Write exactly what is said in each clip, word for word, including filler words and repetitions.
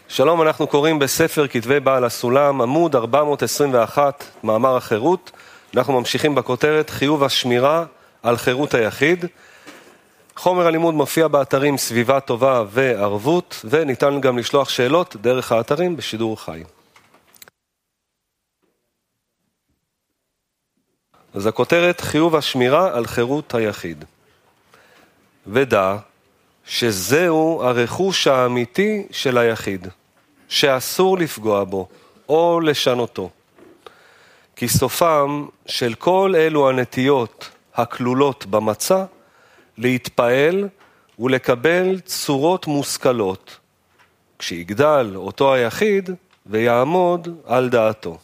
שלום, אנחנו קוראים בספר כתבי בעל הסולם, עמוד ארבע מאות עשרים ואחת, מאמר החירות. אנחנו ממשיכים בכותרת חיוב השמירה על חירות היחיד. חומר הלימוד מופיע באתרים סביבה טובה וערבות, וניתן גם לשלוח שאלות דרך האתרים בשידור חי. אז הכותרת חיוב השמירה על חירות היחיד. ודע שזהו הרכוש האמיתי של היחיד, שאסור לפגוע בו או לשנותו. כי סופם של כל אלו הנטיות הכלולות במצע, להתפעל ולקבל צורות מושכלות, כשיגדל אותו היחיד ויעמוד על דעתו.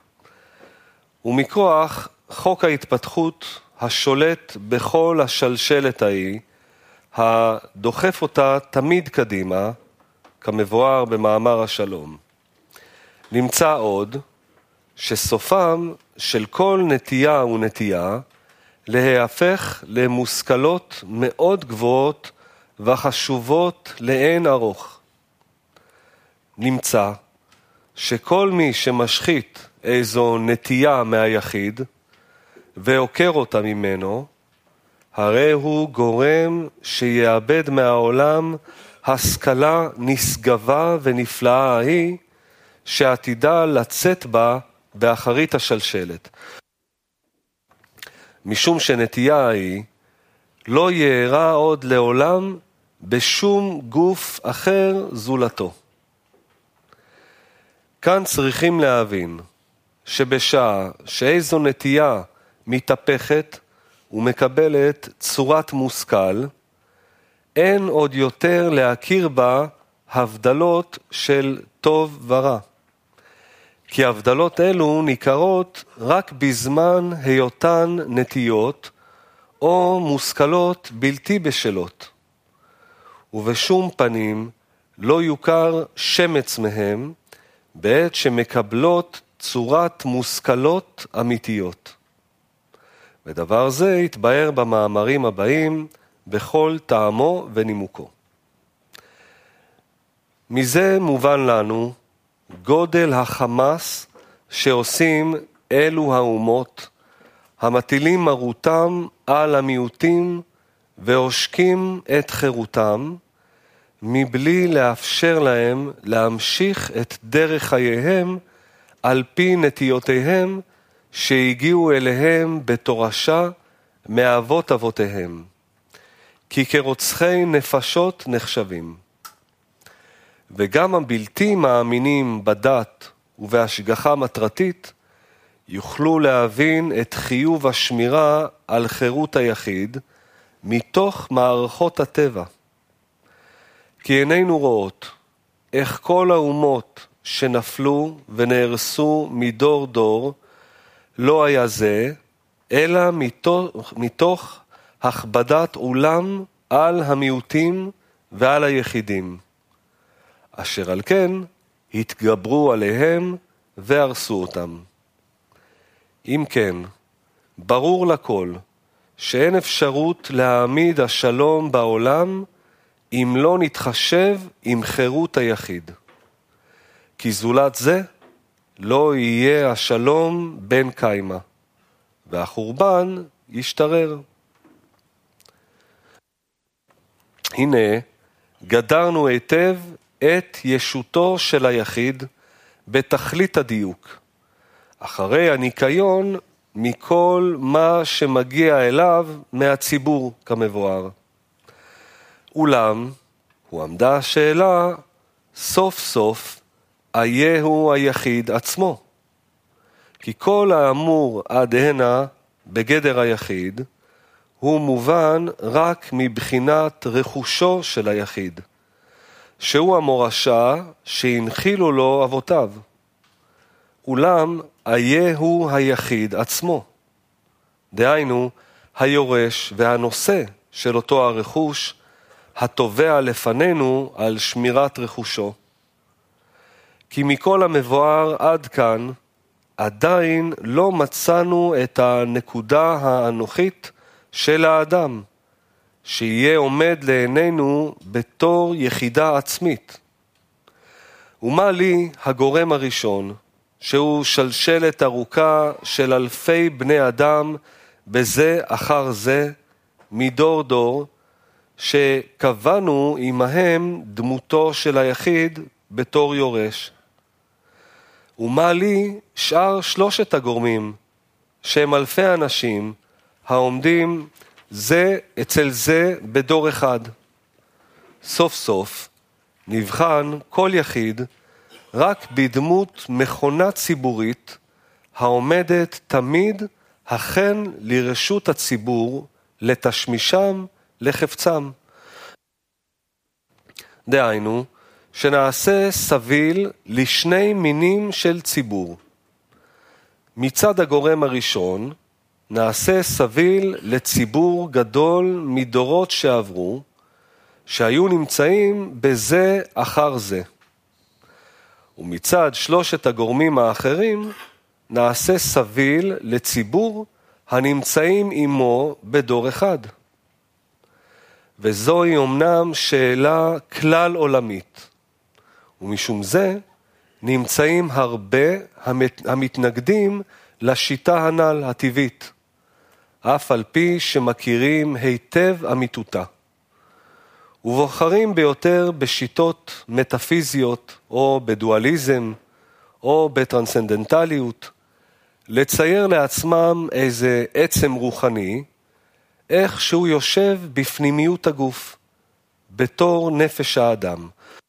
ומכוח חוק ההתפתחות השולט בכל השלשלת ההיא, הדוחף אותה תמיד קדימה, כמבואר במאמר השלום. נמצא עוד שסופם של כל נטייה ונטייה להיהפך למושכלות מאוד גבוהות וחשובות לאין ארוך. נמצא שכל מי שמשחית איזו נטייה מהיחיד ועוקר אותה ממנו, הרי הוא גורם שיאבד מהעולם השכלה נשגבה ונפלאה היא, שעתידה לצאת בה באחרית השלשלת. משום שנטייה היא לא יארע עוד לעולם בשום גוף אחר זולתו. כאן צריכים להבין שבשעה שאיזו נטייה מתהפכת ומקבלת צורת מושכל, אין עוד יותר להכיר בה הבדלות של טוב ורע. כי הבדלות אלו ניכרות רק בזמן היותן נטיות או מושכלות בלתי בשלות. ובשום פנים לא יוכר שמץ מהם בעת שמקבלות צורת מושכלות אמיתיות. ודבר זה יתבהר במאמרים הבאים בכל טעמו ונימוקו. מזה מובן לנו גודל החמאס שעושים אלו האומות, המטילים מרותם על המיעוטים ועושקים את חירותם, מבלי לאפשר להם להמשיך את דרך חייהם על פי נטיותיהם שהגיעו אליהם בתורשה מאבות אבותיהם. כי כרוצחי נפשות נחשבים. וגם הבלתי מאמינים בדת ובהשגחה מטרתית, יוכלו להבין את חיוב השמירה על חירות היחיד, מתוך מערכות הטבע. כי עינינו רואות איך כל האומות שנפלו ונהרסו מדור דור, לא היה זה, אלא מתוך, מתוך הכבדת עולם על המיעוטים ועל היחידים, אשר על כן התגברו עליהם והרסו אותם. אם כן, ברור לכל שאין אפשרות להעמיד השלום בעולם אם לא נתחשב עם חירות היחיד. כי זולת זה לא יהיה השלום בין קיימה, והחורבן ישתרר. הנה, גדרנו היטב את ישותו של היחיד בתכלית הדיוק, אחרי הניקיון מכל מה שמגיע אליו מהציבור כמבואר. אולם, הוא עמדה השאלה, סוף סוף, אייהו היחיד עצמו. כי כל האמור עד הנה בגדר היחיד, הוא מובן רק מבחינת רכושו של היחיד, שהוא המורשה שהנחילו לו אבותיו. אולם אייהו היחיד עצמו, דהיינו היורש והנושא של אותו הרכוש, התובע לפנינו על שמירת רכושו. כי מכל המבואר עד כאן, עדיין לא מצאנו את הנקודה האנוכית של האדם, שיהיה עומד לעינינו בתור יחידה עצמית. ומה לי הגורם הראשון, שהוא שלשלת ארוכה של אלפי בני אדם בזה אחר זה, מדור דור, שקבענו עמהם דמותו של היחיד בתור יורש. ומה לי שאר שלושת הגורמים, שהם אלפי אנשים, העומדים זה אצל זה בדור אחד. סוף סוף נבחן כל יחיד רק בדמות מכונה ציבורית העומדת תמיד החן לרשות הציבור לתשמישם לחפצם. דהיינו, שנעשה סביל לשני מינים של ציבור. מצד הגורם הראשון, נעשה סביל לציבור גדול מדורות שעברו, שהיו נמצאים בזה אחר זה. ומצד שלושת הגורמים האחרים, נעשה סביל לציבור הנמצאים עמו בדור אחד. וזוהי אמנם שאלה כלל עולמית, ומשום זה נמצאים הרבה המתנגדים לשיטה הנ"ל הטבעית, אף על פי שמכירים היטב אמיתותה, ובוחרים ביותר בשיטות מטאפיזיות או בדואליזם או בטרנסצנדנטליות, לצייר לעצמם איזה עצם רוחני, איך שהוא יושב בפנימיות הגוף, בתור נפש האדם,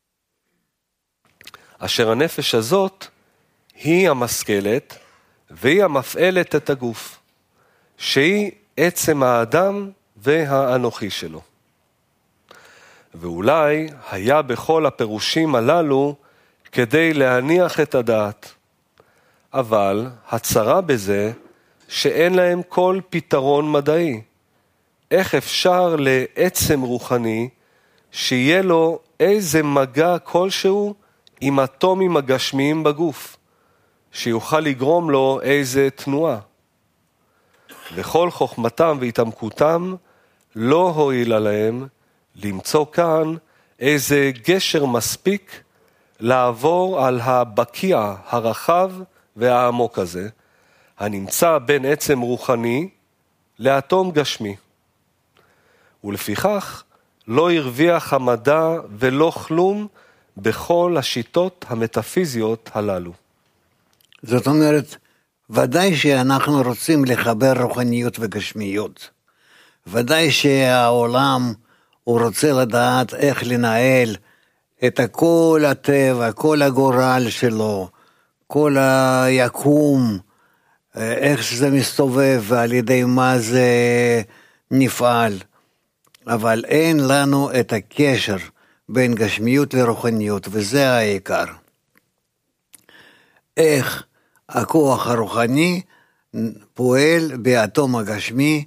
אשר הנפש הזאת היא המשכלת והיא המפעלת את הגוף, שהיא עצם האדם והאנוכי שלו. ואולי היה בכל הפירושים הללו כדי להניח את הדעת, אבל הצרה בזה שאין להם כל פתרון מדעי. איך אפשר לעצם רוחני שיהיה לו איזה מגע כלשהו עם אטומים הגשמיים בגוף, שיוכל לגרום לו איזה תנועה? וכל חוכמתם והתעמקותם לא הועילה להם למצוא כאן איזה גשר מספיק לעבור על הבקיע הרחב והעמוק הזה, הנמצא בין עצם רוחני לאטום גשמי. ולפיכך לא הרוויח המדע ולא כלום בכל השיטות המטאפיזיות הללו. זאת אומרת, ודאי שאנחנו רוצים לחבר רוחניות וגשמיות. ודאי שהעולם הוא רוצה לדעת איך לנהל את כל הטבע, כל הגורל שלו, כל היקום, איך שזה מסתובב ועל ידי מה זה נפעל. אבל אין לנו את הקשר בין גשמיות לרוחניות, וזה העיקר. איך הכוח הרוחני פועל באטום הגשמי,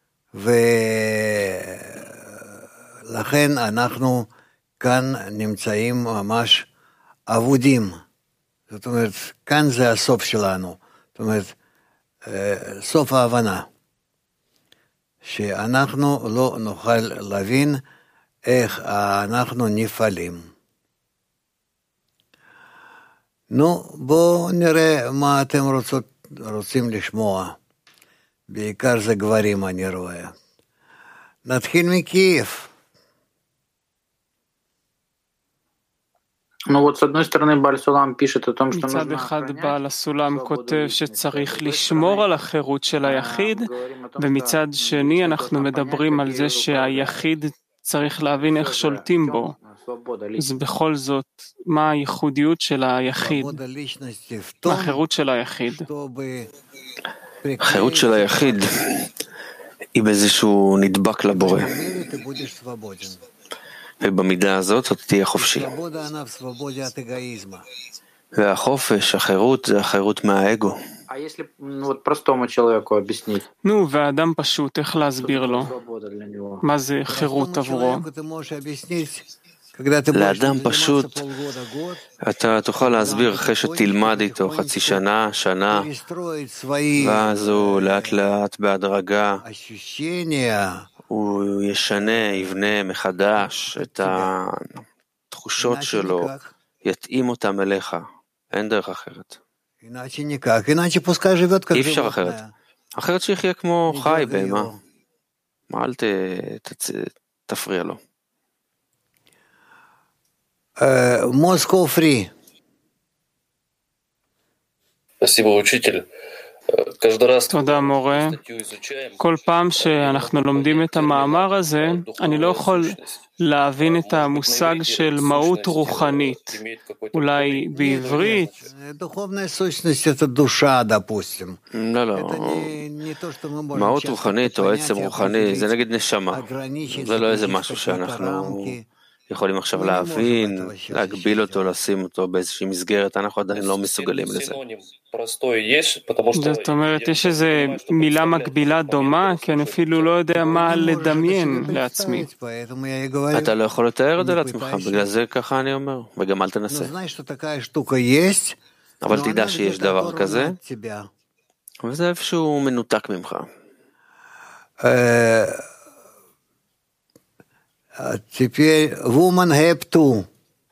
ולכן אנחנו כאן נמצאים ממש עבודים. זאת אומרת, כאן זה הסוף שלנו. זאת אומרת, סוף ההבנה. שאנחנו לא נוכל להבין איך אנחנו נפעלים. נו, בואו נראה מה אתם רוצות, רוצים לשמוע. בעיקר זה גברים אני רואה. נתחיל מקייב. מצד אחד בעל הסולם כותב שצריך לשמור על החירות של היחיד, ומצד שני אנחנו מדברים על זה שהיחיד צריך להבין איך שולטים בו. אז בכל זאת, מה הייחודיות של היחיד? מה החירות של היחיד? החירות של היחיד היא באיזשהו נדבק לבורא. ובמידה הזאת אתה תהיה חופשי. והחופש, החירות, זה החירות מהאגו. נו, והאדם פשוט, איך להסביר לו? מה זה חירות עבורו? לאדם פשוט, אתה תוכל להסביר אחרי שתלמד איתו חצי שנה, שנה, ואז הוא לאט לאט בהדרגה, הוא ישנה, יבנה מחדש את התחושות שלו, יתאים אותם אליך. אין דרך אחרת. אי אפשר אחרת. אחרת שיחיה כמו חי בהמה. אל תפריע לו. מוסקו פרי. תודה מורה. כל פעם שאנחנו לומדים את המאמר הזה, אני לא יכול להבין את המושג של מהות רוחנית. אולי בעברית? לא, לא. מהות רוחנית או עצם רוחני, זה נגד נשמה. זה לא איזה משהו שאנחנו יכולים עכשיו להבין, להגביל אותו, לשים אותו באיזושהי מסגרת, אנחנו עדיין לא מסוגלים לזה. זאת אומרת, יש איזו מילה מקבילה דומה, כי אני אפילו לא יודע מה לדמיין לעצמי. אתה לא יכול לתאר את זה לעצמך, בגלל זה ככה אני אומר, וגם אל תנסה. אבל תדע שיש דבר כזה, וזה איפשהו מנותק ממך. теперь woman have two.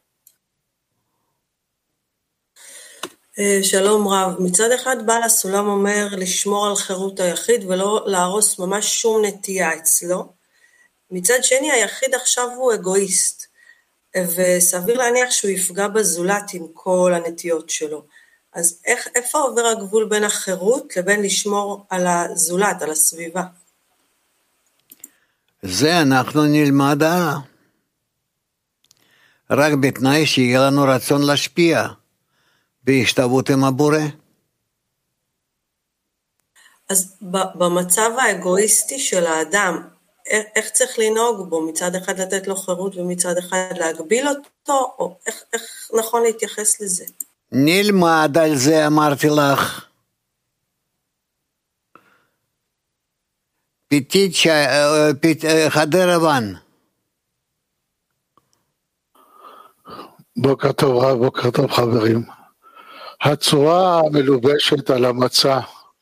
שלום רב, מצד אחד בעל הסולם אומר לשמור על חירות היחיד ולא להרוס ממש שום נטייה אצלו. מצד שני היחיד עכשיו הוא אגואיסט, וסביר להניח שהוא יפגע בזולת עם כל הנטיות שלו. אז איך, איפה עובר הגבול בין החירות לבין לשמור על הזולת, על הסביבה? זה אנחנו נלמד הלאה. רק בתנאי שיהיה לנו רצון להשפיע בהשתוות עם הבורא. אז במצב האגואיסטי של האדם, איך צריך לנהוג בו? מצד אחד לתת לו חירות ומצד אחד להגביל אותו? או איך, איך נכון להתייחס לזה? נלמד על זה, אמרתי לך. פיתית חדר לבן. בוקר טוב רב, בוקר טוב חברים. הצורה המלובשת על המצע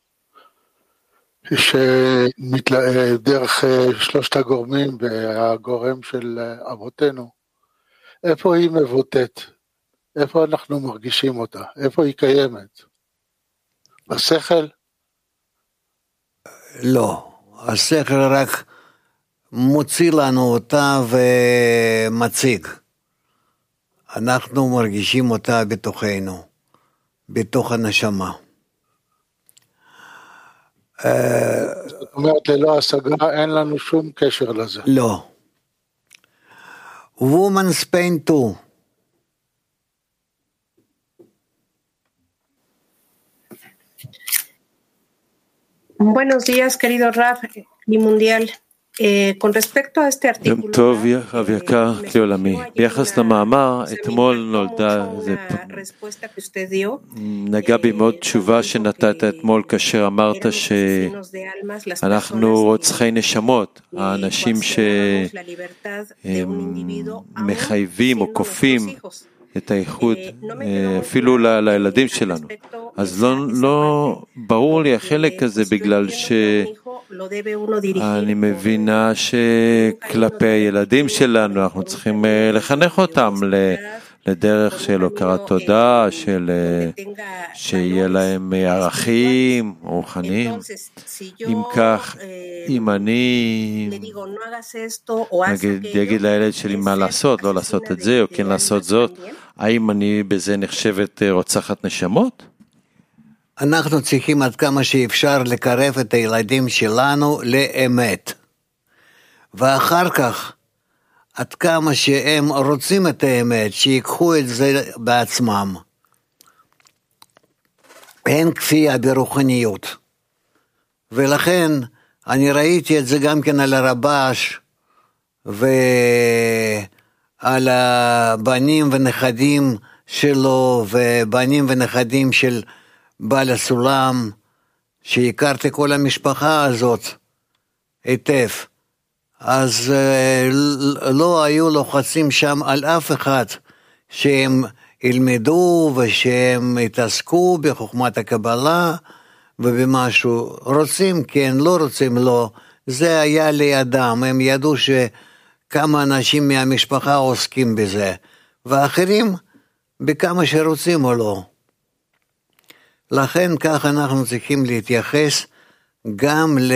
שדרך שלושת הגורמים והגורם של אבותינו, איפה היא מבוטאת? איפה אנחנו מרגישים אותה? איפה היא קיימת? בשכל? לא. השכל רק מוציא לנו אותה ומציג. אנחנו מרגישים אותה בתוכנו, בתוך הנשמה. זאת אומרת, ללא השגה אין לנו שום קשר לזה. לא. Woman's pain too. Buenos días, querido Raf y Mundial. Eh, con respecto a este artículo, יום טוב, רב יקר, כלי עולמי. ביחס למאמר, אתמול נולדה, זה נגע בי מאוד תשובה שנתת אתמול כאשר אמרת שאנחנו רוצחי נשמות, האנשים שמחייבים או כופים את האיחוד אפילו לילדים שלנו. אז לא, לא ברור לי החלק הזה בגלל שאני מבינה שכלפי הילדים שלנו אנחנו צריכים לחנך אותם לדרך של הוקרת תודה, של שיהיה להם ערכים רוחניים. אם כך, אם אני נגיד, יגיד לילד שלי מה לעשות, לא לעשות את זה או כן לעשות זאת, האם אני בזה נחשבת רוצחת נשמות? אנחנו צריכים עד כמה שאפשר לקרב את הילדים שלנו לאמת. ואחר כך, עד כמה שהם רוצים את האמת, שיקחו את זה בעצמם. אין כפייה ברוחניות. ולכן, אני ראיתי את זה גם כן על הרבש, ועל הבנים ונכדים שלו, ובנים ונכדים של בעל הסולם, שהכרתי כל המשפחה הזאת היטב. אז לא היו לוחצים שם על אף אחד שהם ילמדו ושהם יתעסקו בחוכמת הקבלה ובמשהו. רוצים כן, לא רוצים לא. זה היה לידם, הם ידעו שכמה אנשים מהמשפחה עוסקים בזה. ואחרים בכמה שרוצים או לא. לכן כך אנחנו צריכים להתייחס גם ל...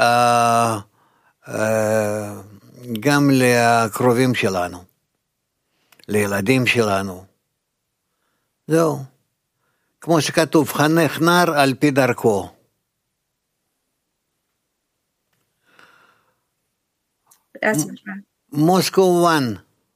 גם לקרובים שלנו, לילדים שלנו. זהו. כמו שכתוב, חנך נער על פי דרכו. מוסקו וואן.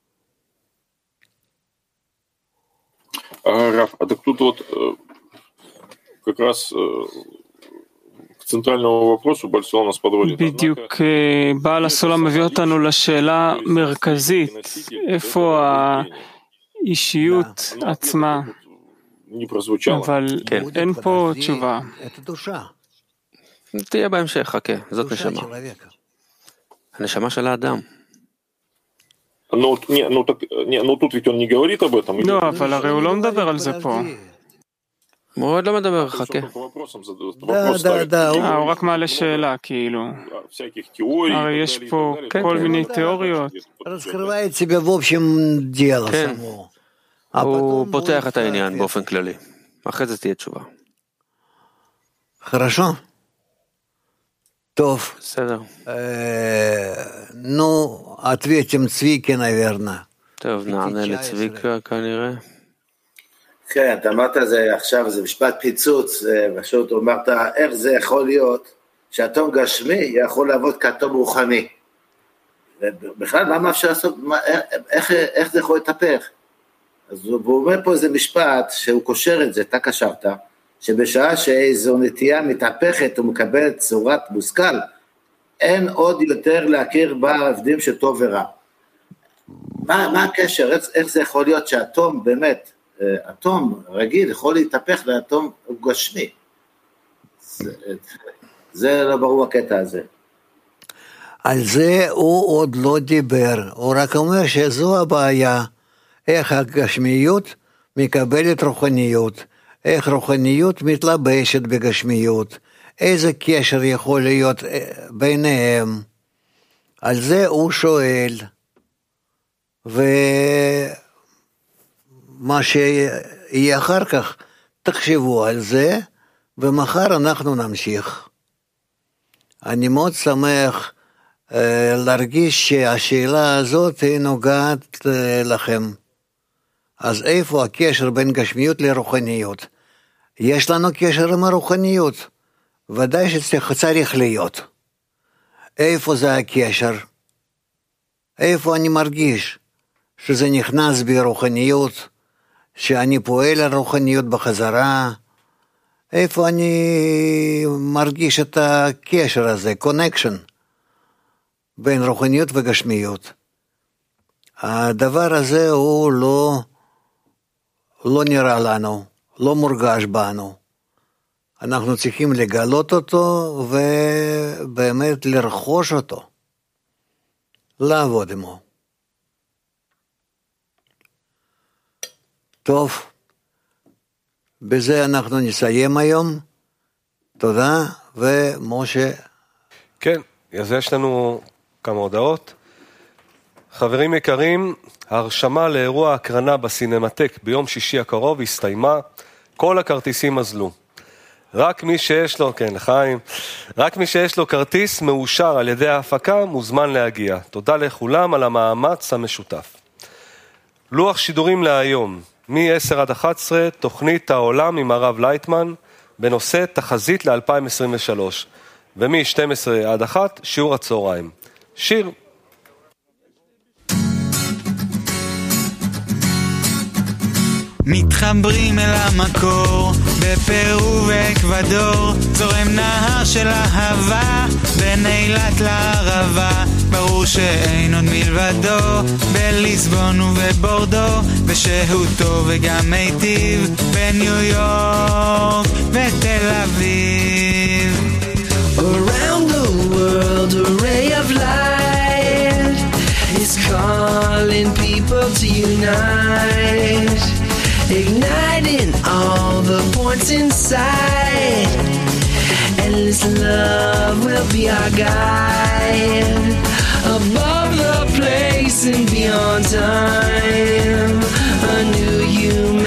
Раф, а так тут вот как раз к центральному вопросу Баль-Сулам нас подводит. בדיוק בעל הסולם מביא אותנו לשאלה מרכזית, איפה האישיות עצמה, אבל אין פה תשובה. תהיה בהמשך, חכה, זאת נשמה. הנשמה של האדם. Ну, не, ну, так, не, ну тут ведь он не говорит об этом. לא, אבל הרי הוא לא מדבר על זה פה. הוא עוד לא מדבר, חכה. הוא רק מעלה שאלה, כאילו. הרי יש פה כל מיני תיאוריות. כן, הוא פותח את העניין באופן כללי. אחרי זה תהיה תשובה. хорошо? טוב. בסדר. נו, ответим צביקה, наверное. טוב, נענה לצביקה כנראה. כן, אתה אמרת זה עכשיו, זה משפט פיצוץ, פשוט אמרת, איך זה יכול להיות שאטום גשמי יכול לעבוד כאטום רוחני? ובכלל, מה אפשר לעשות, מה, איך, איך זה יכול להתהפך? אז הוא אומר פה איזה משפט, שהוא קושר את זה, אתה קשרת, שבשעה שאיזו נטייה מתהפכת ומקבלת צורת מושכל, אין עוד יותר להכיר בה הבדלים של טוב ורע. מה, מה הקשר? איך, איך זה יכול להיות שהאטום באמת, אטום רגיל יכול להתהפך לאטום גשמי? זה, זה לא ברור הקטע הזה. על זה הוא עוד לא דיבר, הוא רק אומר שזו הבעיה, איך הגשמיות מקבלת רוחניות, איך רוחניות מתלבשת בגשמיות, איזה קשר יכול להיות ביניהם, על זה הוא שואל, ומה שיהיה אחר כך, תחשבו על זה, ומחר אנחנו נמשיך. אני מאוד שמח להרגיש שהשאלה הזאת היא נוגעת לכם. אז איפה הקשר בין גשמיות לרוחניות? יש לנו קשר עם הרוחניות, ודאי שצריך להיות. איפה זה הקשר? איפה אני מרגיש שזה נכנס ברוחניות, שאני פועל על רוחניות בחזרה? איפה אני מרגיש את הקשר הזה, connection, בין רוחניות וגשמיות? הדבר הזה הוא לא, לא נראה לנו, לא מורגש בנו. אנחנו צריכים לגלות אותו ובאמת לרכוש אותו, לעבוד עמו. טוב, בזה אנחנו נסיים היום. תודה, ומשה. כן, אז יש לנו כמה הודעות. חברים יקרים, ההרשמה לאירוע הקרנה בסינמטק ביום שישי הקרוב הסתיימה, כל הכרטיסים אזלו. רק מי שיש לו, כן, לחיים, רק מי שיש לו כרטיס מאושר על ידי ההפקה מוזמן להגיע. תודה לכולם על המאמץ המשותף. לוח שידורים להיום, מ-עשר עד אחת עשרה, תוכנית העולם עם הרב לייטמן, בנושא תחזית ל-אלפיים עשרים ושלוש, ומ-שתים עשרה עד אחת, שיעור הצהריים. שיר. מתחברים אל המקור, בפרו ואקוודור, זורם נהר של אהבה, בין אילת לערבה, ברור שאין עוד מלבדו, בליסבון ובבורדו, ושהותו וגם מיטיב, בניו יורק ותל אביב. Around the world a ray of light is calling people to unite, igniting all the points inside. Endless love will be our guide, above the place and beyond time. A new human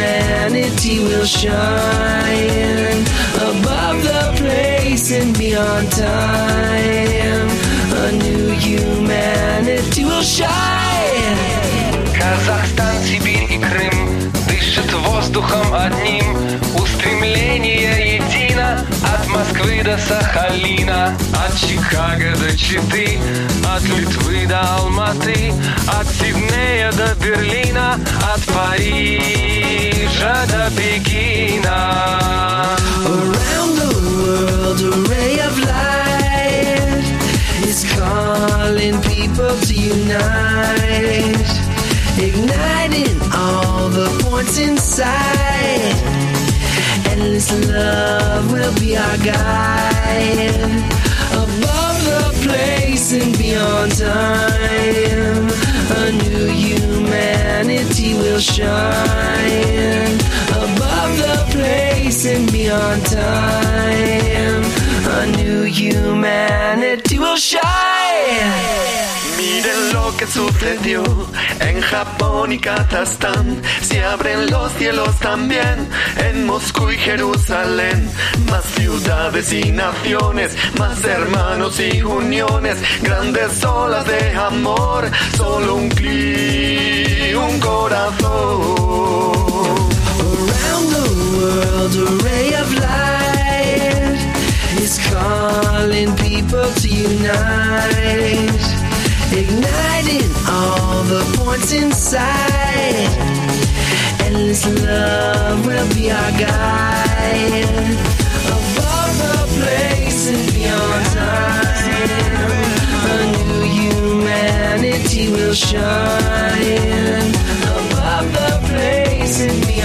humanity will shine above the place and beyond time. A new humanity will shine. Казахстан, Сибирь и Крым дышат воздухом одним. Устремление едино от Москвы до Сахалина, от Чикаго до Читы, от Литвы до Алматы, от Сиднея до Берлина, от Парижа до Пекина. Around the world, a ray of light is calling people to unite, igniting all the points inside. Endless love will be our guide, above the place and beyond time. A new humanity will shine, above the place and beyond time. A new humanity will shine. Miren lo que sucedió en Japón y Kazajstán. Se abren los cielos también en Moscú y Jerusalén. Más ciudades y naciones, más hermanos y uniones. Grandes olas de amor, solo un clic, un corazón. Around the world, a ray of light is calling people to unite, igniting all the points inside. Endless love will be our guide, above the place and beyond time. A new humanity will shine, above the place and beyond time.